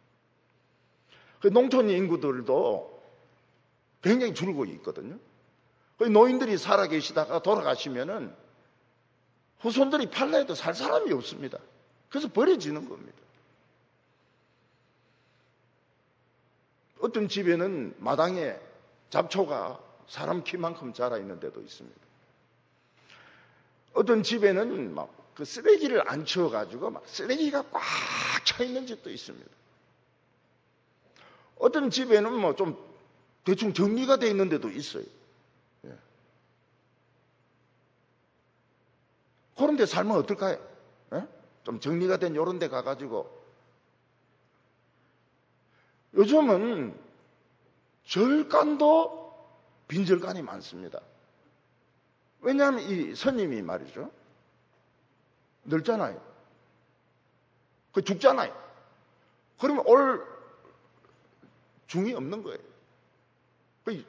그 농촌 인구들도 굉장히 줄고 있거든요. 그 노인들이 살아계시다가 돌아가시면은 후손들이 팔라 해도 살 사람이 없습니다. 그래서 버려지는 겁니다. 어떤 집에는 마당에 잡초가 사람 키만큼 자라 있는 데도 있습니다. 어떤 집에는 막 그 쓰레기를 안 치워가지고 막 쓰레기가 꽉 차 있는 집도 있습니다. 어떤 집에는 뭐 좀 대충 정리가 돼 있는 데도 있어요. 예. 그런 데 살면 어떨까요? 예? 좀 정리가 된 이런 데 가가지고 요즘은 절간도 빈절간이 많습니다. 왜냐하면 이 스님이 말이죠. 늙잖아요. 그 죽잖아요. 그러면 올 중이 없는 거예요. 그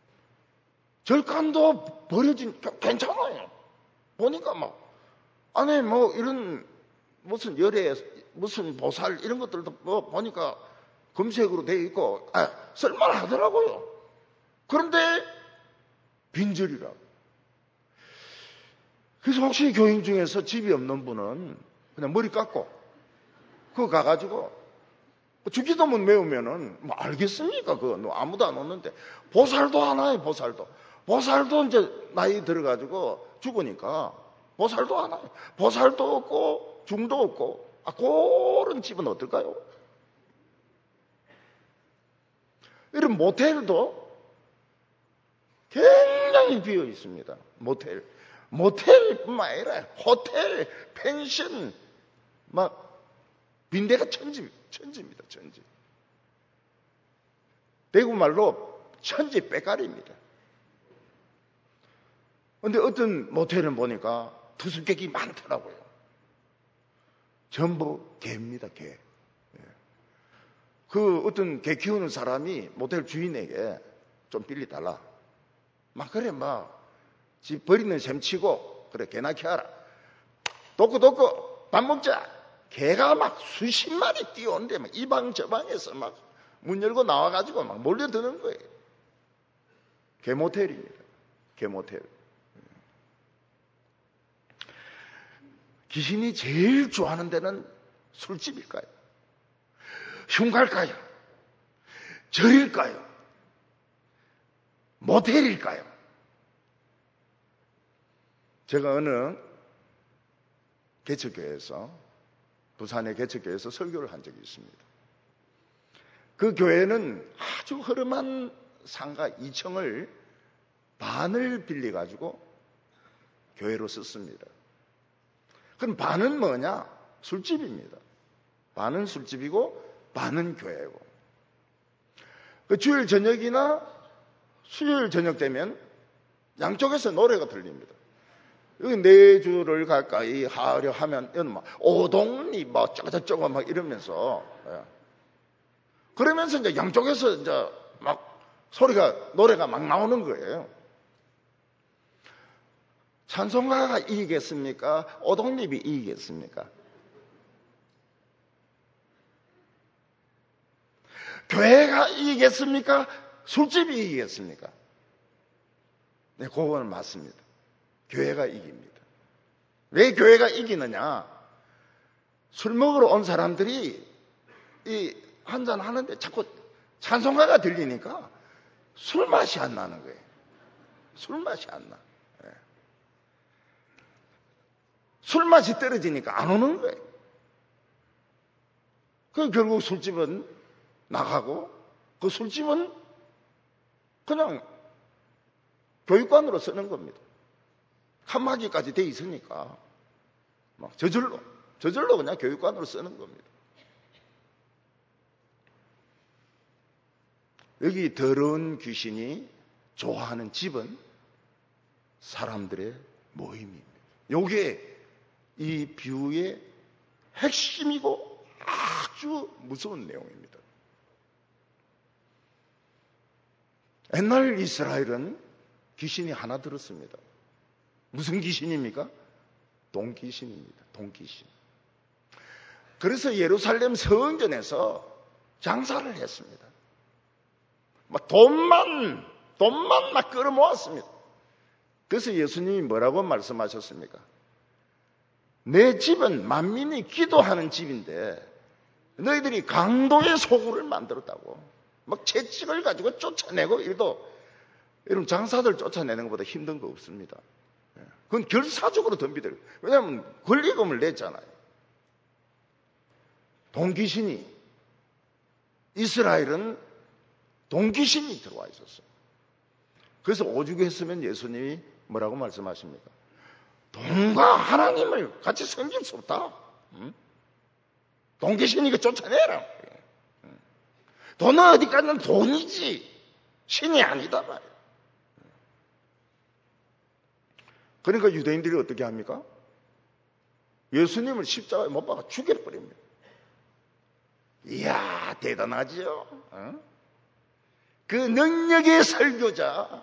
절간도 버려진, 괜찮아요. 보니까 막, 안에 뭐 이런 무슨 열애, 무슨 보살 이런 것들도 뭐 보니까 금색으로 되어 있고, 아, 쓸만하더라고요. 그런데 빈절이라고. 그래서 혹시 교인 중에서 집이 없는 분은 그냥 머리 깎고 그거 가가지고 주기도문 외우면은 뭐 알겠습니까? 그거 뭐 아무도 안 오는데 보살도 하나요. 보살도 보살도 이제 나이 들어가지고 죽으니까 보살도 하나요. 보살도 없고 중도 없고 아 그런 집은 어떨까요? 이런 모텔도 굉장히 비어 있습니다. 모텔 모텔뿐만 아니라 호텔, 펜션, 막 빈대가 천지, 천지입니다. 천지. 대구 말로 천지 빼가리입니다. 그런데 어떤 모텔은 보니까 투숙객이 많더라고요. 전부 개입니다. 개. 그 어떤 개 키우는 사람이 모텔 주인에게 좀 빌려달라. 막 그래 막. 집 버리는 셈 치고 그래 개나 키워라. 돋고 돋고 밥 먹자. 개가 막 수십 마리 뛰어오는데 막 이 방 저 방에서 막 문 열고 나와가지고 막 몰려드는 거예요. 개모텔입니다. 개모텔. 귀신이 제일 좋아하는 데는 술집일까요? 흉가일까요? 절일까요? 모텔일까요? 제가 어느 개척교회에서, 부산의 개척교회에서 설교를 한 적이 있습니다. 그 교회는 아주 허름한 상가 이 층을 반을 빌려가지고 교회로 썼습니다. 그럼 반은 뭐냐? 술집입니다. 반은 술집이고 반은 교회고. 그 주일 저녁이나 수요일 저녁 되면 양쪽에서 노래가 들립니다. 여기 네 주를 가까이 하려 하면 여는 막 오동리 뭐 저저저거 막 이러면서, 예. 그러면서 이제 양쪽에서 이제 막 소리가 노래가 막 나오는 거예요. 찬송가가 이기겠습니까? 오동립이 이기겠습니까? 교회가 이기겠습니까? 술집이 이기겠습니까? 네, 그거는 맞습니다. 교회가 이깁니다. 왜 교회가 이기느냐? 술 먹으러 온 사람들이 이 한잔 하는데 자꾸 찬송가가 들리니까 술 맛이 안 나는 거예요. 술 맛이 안 나. 네. 술 맛이 떨어지니까 안 오는 거예요. 그 결국 술집은 나가고 그 술집은 그냥 교육관으로 쓰는 겁니다. 칸막이까지 돼 있으니까 막 저절로 저절로 그냥 교육관으로 쓰는 겁니다. 여기 더러운 귀신이 좋아하는 집은 사람들의 모임입니다. 이게 이 비유의 핵심이고 아주 무서운 내용입니다. 옛날 이스라엘은 귀신이 하나 들었습니다. 무슨 귀신입니까? 돈귀신입니다. 돈귀신. 그래서 예루살렘 성전에서 장사를 했습니다. 막 돈만 돈만 막 끌어모았습니다. 그래서 예수님이 뭐라고 말씀하셨습니까? 내 집은 만민이 기도하는 집인데 너희들이 강도의 소굴을 만들었다고. 막 채찍을 가지고 쫓아내고 이래도 여러분 장사들 쫓아내는 것보다 힘든 거 없습니다. 그건 결사적으로 덤비더라고요. 왜냐하면 권리금을 냈잖아요. 돈귀신이, 이스라엘은 돈귀신이 들어와 있었어요. 그래서 오죽했으면 예수님이 뭐라고 말씀하십니까? 돈과 하나님을 같이 섬길 수 없다. 응? 돈귀신이 이거 쫓아내라. 응. 돈은 어디까지는 돈이지 신이 아니다 말이에요. 그러니까 유대인들이 어떻게 합니까? 예수님을 십자가에 못 박아 죽여버립니다. 이야, 대단하지요? 어? 그 능력의 설교자,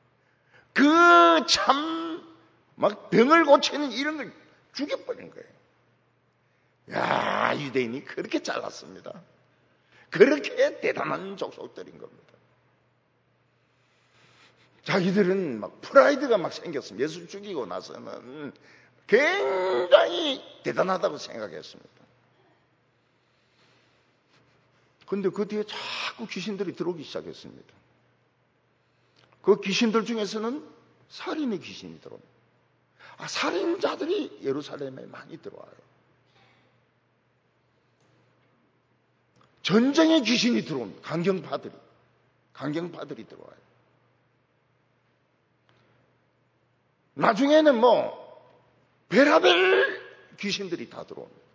그 참, 막 병을 고치는 이런 걸 죽여버린 거예요. 야, 유대인이 그렇게 잘났습니다. 그렇게 대단한 족속들인 겁니다. 자기들은 막 프라이드가 막 생겼습니다. 예수 죽이고 나서는 굉장히 대단하다고 생각했습니다. 그런데 그 뒤에 자꾸 귀신들이 들어오기 시작했습니다. 그 귀신들 중에서는 살인의 귀신이 들어옵니다. 아, 살인자들이 예루살렘에 많이 들어와요. 전쟁의 귀신이 들어옵니다. 강경파들이. 강경파들이 들어와요. 나중에는 뭐 별하별 귀신들이 다 들어옵니다.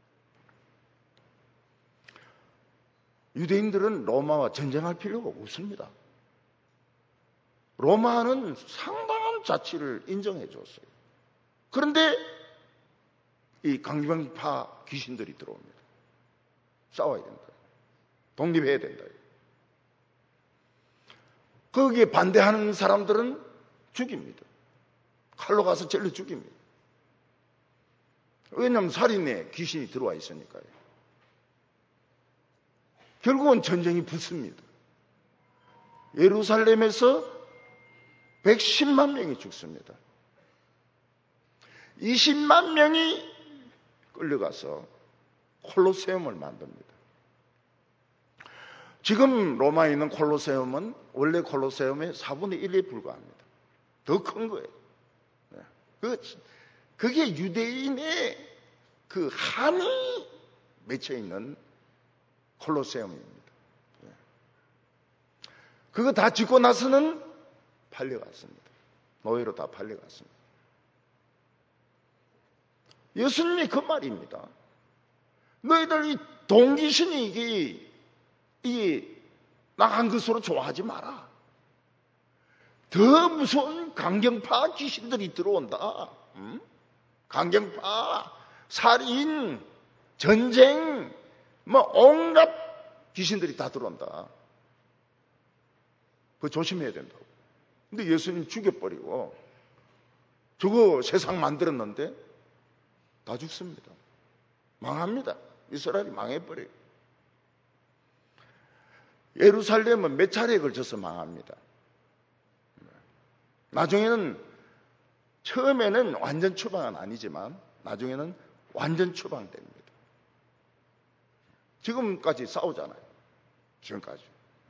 유대인들은 로마와 전쟁할 필요가 없습니다. 로마는 상당한 자치를 인정해 줬어요. 그런데 이 강경파 귀신들이 들어옵니다. 싸워야 된다. 독립해야 된다. 거기에 반대하는 사람들은 죽입니다. 칼로 가서 찔러 죽입니다. 왜냐하면 살인에 귀신이 들어와 있으니까요. 결국은 전쟁이 붙습니다. 예루살렘에서 백십만 명이 죽습니다. 이십만 명이 끌려가서 콜로세움을 만듭니다. 지금 로마에 있는 콜로세움은 원래 콜로세움의 사분의 일에 불과합니다. 더 큰 거예요. 그, 그게 유대인의 그 한이 맺혀 있는 콜로세움입니다. 그거 다 짓고 나서는 팔려갔습니다. 노예로 다 팔려갔습니다. 예수님이 그 말입니다. 너희들 이 동귀신이 이게, 이게 나간 것으로 좋아하지 마라. 더 무서운 강경파 귀신들이 들어온다. 음? 강경파, 살인, 전쟁, 뭐 온갖 귀신들이 다 들어온다. 그거 조심해야 된다고. 근데 예수님 죽여버리고 저거 세상 만들었는데 다 죽습니다. 망합니다. 이스라엘이 망해버려요. 예루살렘은 몇 차례에 걸쳐서 망합니다. 나중에는 처음에는 완전 추방은 아니지만 나중에는 완전 추방됩니다. 지금까지 싸우잖아요. 지금까지.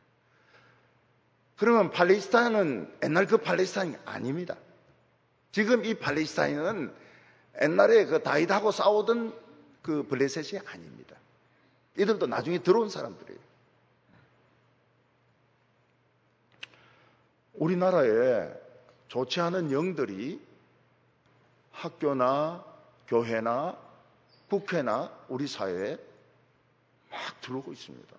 그러면 팔레스타인은 옛날 그 팔레스타인이 아닙니다. 지금 이 팔레스타인은 옛날에 그 다윗하고 싸우던 그 블레셋이 아닙니다. 이들도 나중에 들어온 사람들이에요. 우리나라에 좋지 않은 영들이 학교나 교회나 국회나 우리 사회에 막 들어오고 있습니다.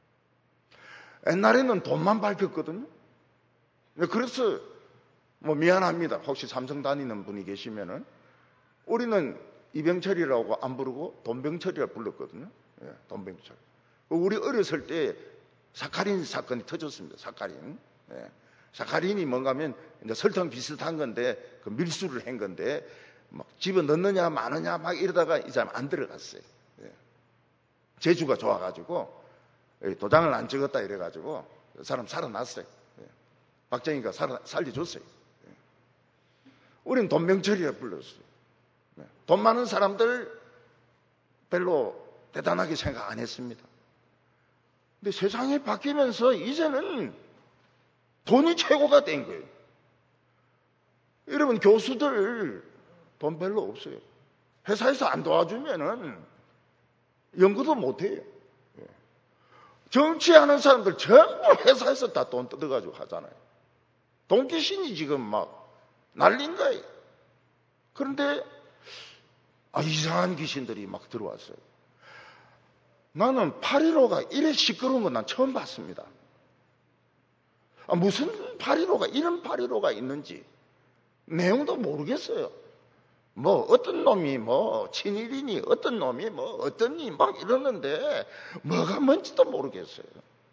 옛날에는 돈만 밝혔거든요. 그래서 뭐 미안합니다. 혹시 삼성 다니는 분이 계시면은 우리는 이병철이라고 안 부르고 돈병철이라고 불렀거든요. 예, 돈병철. 우리 어렸을 때 사카린 사건이 터졌습니다. 사카린. 예. 사카린이 뭔가 하면 이제 설탕 비슷한 건데 그 밀수를 한 건데 막 집에 넣느냐 마느냐 막 이러다가 이 사람 안 들어갔어요. 예. 재주가 좋아가지고 도장을 안 찍었다 이래가지고 그 사람 살아났어요. 예. 박정희가 살아, 살려줬어요. 예. 우린 돈병철이라 불렀어요. 예. 돈 많은 사람들 별로 대단하게 생각 안 했습니다. 근데 세상이 바뀌면서 이제는 돈이 최고가 된 거예요. 여러분, 교수들 돈 별로 없어요. 회사에서 안 도와주면은 연구도 못 해요. 정치하는 사람들 전부 회사에서 다 돈 뜯어가지고 하잖아요. 돈귀신이 지금 막 날린 거예요. 그런데 아, 이상한 귀신들이 막 들어왔어요. 나는 팔일오가 이래 시끄러운 건 난 처음 봤습니다. 아, 무슨 팔일오가 이런 팔일오가 있는지 내용도 모르겠어요. 뭐 어떤 놈이 뭐 친일이니 어떤 놈이 뭐 어떠니 막 이러는데 뭐가 뭔지도 모르겠어요.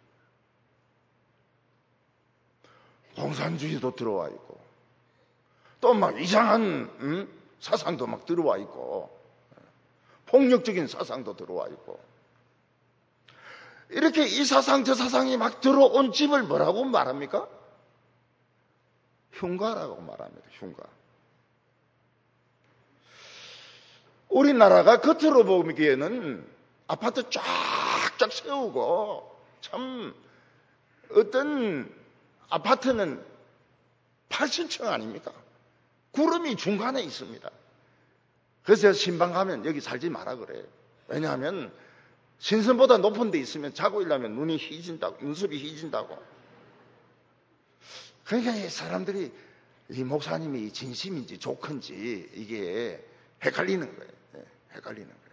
공산주의도 들어와 있고 또 막 이상한 음? 사상도 막 들어와 있고 폭력적인 사상도 들어와 있고 이렇게 이 사상 저 사상이 막 들어온 집을 뭐라고 말합니까? 흉가라고 말합니다. 흉가. 우리나라가 겉으로 보기에는 아파트 쫙쫙 세우고 참 어떤 아파트는 팔십 층 아닙니까? 구름이 중간에 있습니다. 그래서 신방 가면 여기 살지 마라 그래요. 왜냐하면 신선보다 높은 데 있으면 자고 일하면 눈이 휘진다고, 눈썹이 휘진다고. 그러니까 이 사람들이 이 목사님이 진심인지 조건지 이게 헷갈리는 거예요. 네, 헷갈리는 거예요.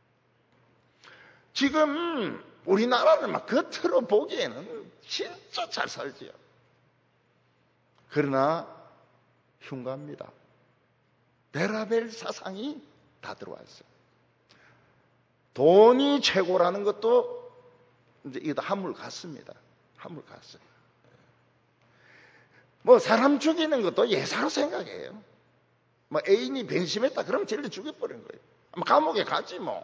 지금 우리나라는 막 겉으로 보기에는 진짜 잘 살지요. 그러나 흉가입니다. 베라벨 사상이 다 들어왔어요. 돈이 최고라는 것도 이제 이게 다 한물 같습니다. 한물 같어요. 뭐 사람 죽이는 것도 예사로 생각해요. 뭐 애인이 변심했다 그러면 젤려 죽여버린 거예요. 아마 감옥에 갔지 뭐.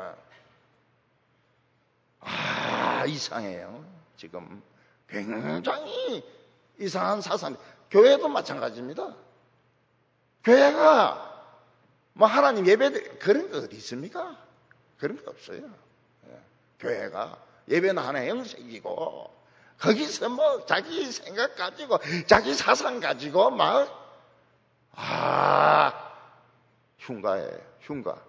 아, 이상해요. 지금 굉장히 이상한 사상. 교회도 마찬가지입니다. 교회가 뭐 하나님 예배 그런 거 어디 있습니까? 그런 거 없어요. 교회가 예배는 하나의 형식이고 거기서 뭐 자기 생각 가지고 자기 사상 가지고 막 아 흉가예요. 흉가.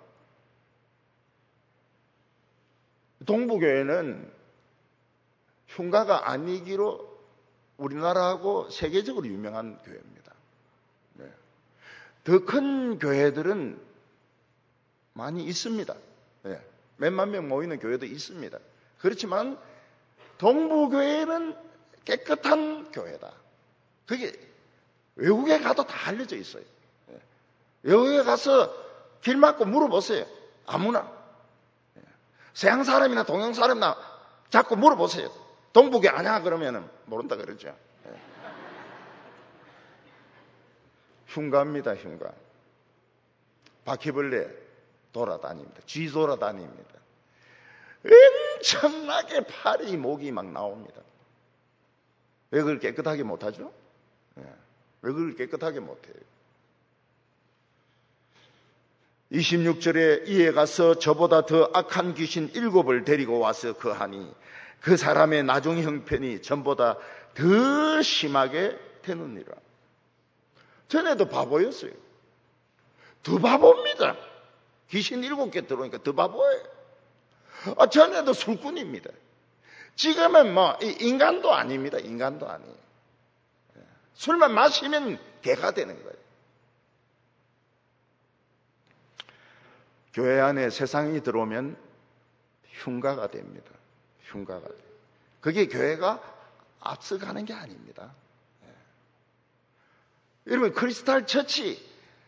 동부교회는 흉가가 아니기로 우리나라하고 세계적으로 유명한 교회입니다. 네. 더 큰 교회들은 많이 있습니다. 네. 몇만 명 모이는 교회도 있습니다. 그렇지만 동부교회는 깨끗한 교회다. 그게 외국에 가도 다 알려져 있어요. 네. 외국에 가서 길 막고 물어보세요. 아무나. 네. 서양 사람이나 동양 사람이나 자꾸 물어보세요. 동북이 아냐 그러면은 모른다 그러죠. 네. 흉가입니다. 흉가. 바퀴벌레 돌아다닙니다. 쥐 돌아다닙니다. 엄청나게 팔이 목이 막 나옵니다. 왜 그걸 깨끗하게 못하죠? 네. 왜 그걸 깨끗하게 못해요? 이십육 절에 이에 가서 저보다 더 악한 귀신 일곱을 데리고 와서 거하니 그 사람의 나중 형편이 전보다 더 심하게 되느니라. 전에도 바보였어요. 더 바보입니다. 귀신 일곱 개 들어오니까 더 바보예요. 아, 전에도 술꾼입니다. 지금은 뭐 인간도 아닙니다. 인간도 아니에요. 술만 마시면 개가 되는 거예요. 교회 안에 세상이 들어오면 흉가가 됩니다. 흉가가 돼요. 그게 교회가 앞서가는 게 아닙니다. 여러분, 크리스탈 처치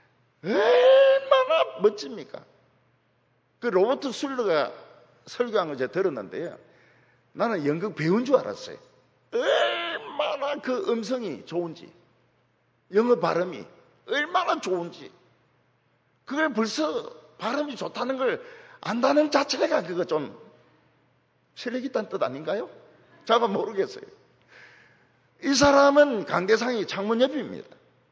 얼마나 멋집니까? 그 로버트 술러가 설교한 거 제가 들었는데요. 나는 연극 배우인 줄 알았어요. 얼마나 그 음성이 좋은지, 영어 발음이 얼마나 좋은지, 그걸 벌써 발음이 좋다는 걸 안다는 자체가 그거 좀 실력 있다는 뜻 아닌가요? 잘 모르겠어요. 이 사람은 강대상이 창문 옆입니다.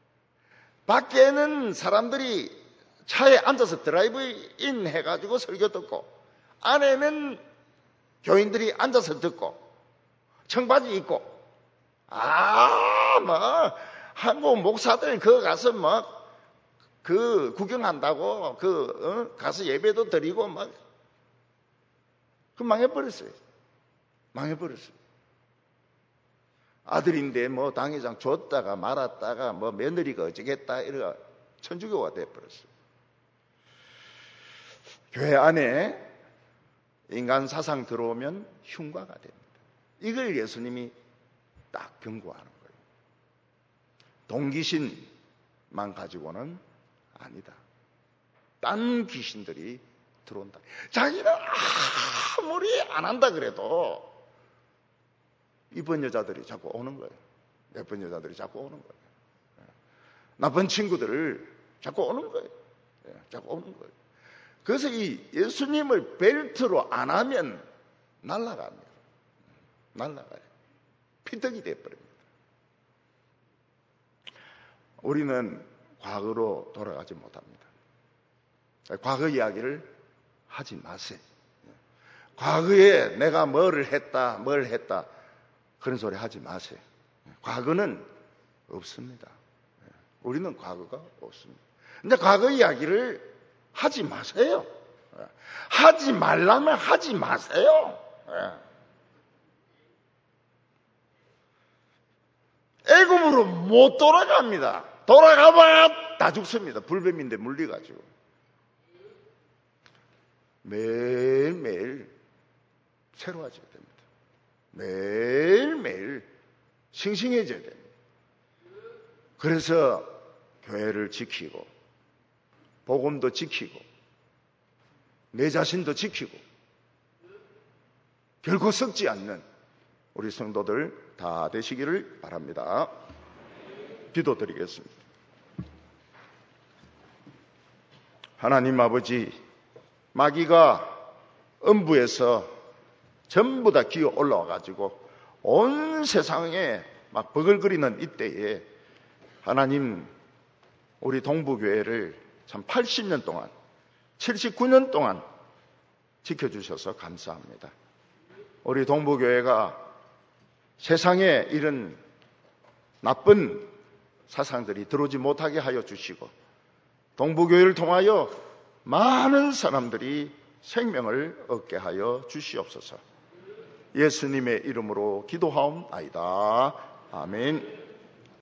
밖에는 사람들이 차에 앉아서 드라이브인 해가지고 설교 듣고, 안에는 교인들이 앉아서 듣고 청바지 입고, 아, 뭐 한국 목사들 그 가서 뭐 그 구경한다고 그 어? 가서 예배도 드리고 막 그 망해버렸어요. 망해버렸어요. 아들인데 뭐 당회장 줬다가 말았다가 뭐 며느리가 어쩌겠다 이러가 천주교가 돼버렸어요. 교회 안에 인간 사상 들어오면 흉가가 됩니다. 이걸 예수님이 딱 경고하는 거예요. 동귀신만 가지고는 아니다. 딴 귀신들이 들어온다. 자기는 아무리 안 한다 그래도 이쁜 여자들이 자꾸 오는 거예요. 예쁜 여자들이 자꾸 오는 거예요. 나쁜 친구들을 자꾸 오는 거예요. 자꾸 오는 거예요. 그래서 이 예수님을 벨트로 안 하면 날아갑니다. 날아가요. 피떡이 돼버립니다. 우리는 과거로 돌아가지 못합니다. 과거 이야기를 하지 마세요. 과거에 내가 뭐를 했다, 뭘 했다, 그런 소리 하지 마세요. 과거는 없습니다. 우리는 과거가 없습니다. 근데 과거 이야기를 하지 마세요. 하지 말라면 하지 마세요. 애굽으로 못 돌아갑니다. 돌아가봐야 다 죽습니다. 불뱀인데 물려가지고. 매일매일 새로워져야 됩니다. 매일매일 싱싱해져야 됩니다. 그래서 교회를 지키고 복음도 지키고 내 자신도 지키고 결코 썩지 않는 우리 성도들 다 되시기를 바랍니다. 기도드리겠습니다. 하나님 아버지, 마귀가 음부에서 전부 다 기어 올라와가지고 온 세상에 막 버글거리는 이때에 하나님 우리 동부교회를 참 팔십 년 동안 칠십구 년 동안 지켜주셔서 감사합니다. 우리 동부교회가 세상에 이런 나쁜 사상들이 들어오지 못하게 하여 주시고 동부교회를 통하여 많은 사람들이 생명을 얻게 하여 주시옵소서. 예수님의 이름으로 기도하옵나이다. 아멘.